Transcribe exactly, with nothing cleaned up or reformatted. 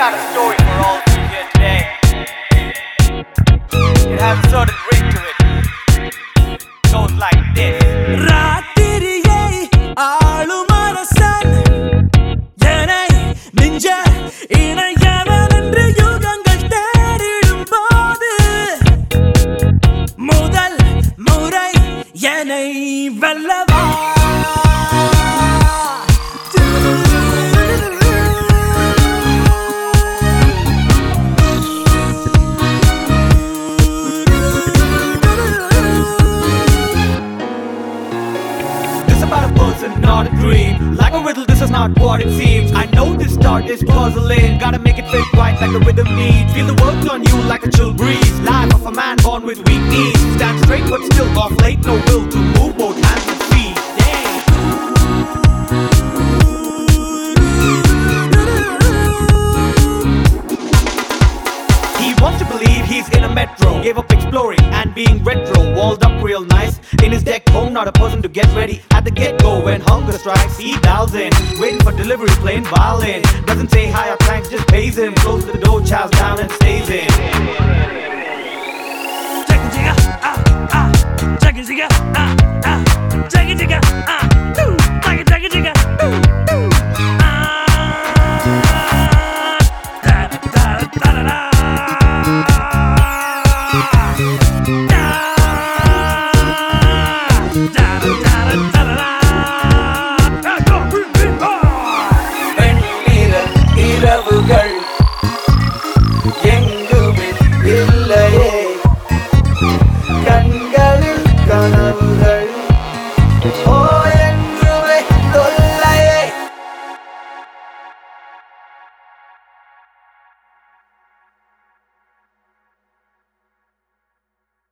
got a story for all of you here today. It has a certain ring to it. Goes like this. ராத்திரியை ஆளும் அரசன் என்னை நெஞ்ச இணையவன் என்று யுகங்கள் தேடிடும் போது முதல் முறை என்னை வெல்லவா About a person, not a dream. Like a riddle, this is not what it seems. I know this start is puzzling. Gotta make it fit right like the rhythm needs. Feel the words on you like a chill breeze. Life of a man born with weak knees. Stand straight but still off late. No will to move both hands and feet. He wants to believe he's in a metro. Gave up exploring and being retro. Walled up real nice. In his deck home, not a person to get ready at the get-go. When hunger strikes, he dials in. Waiting for delivery, playing violin. Doesn't say hi or thanks, just pays him. Closes the door, chows down and stays in. Jigga jigga, ah ah, jigga jigga, ah ah, jigga jigga, ah.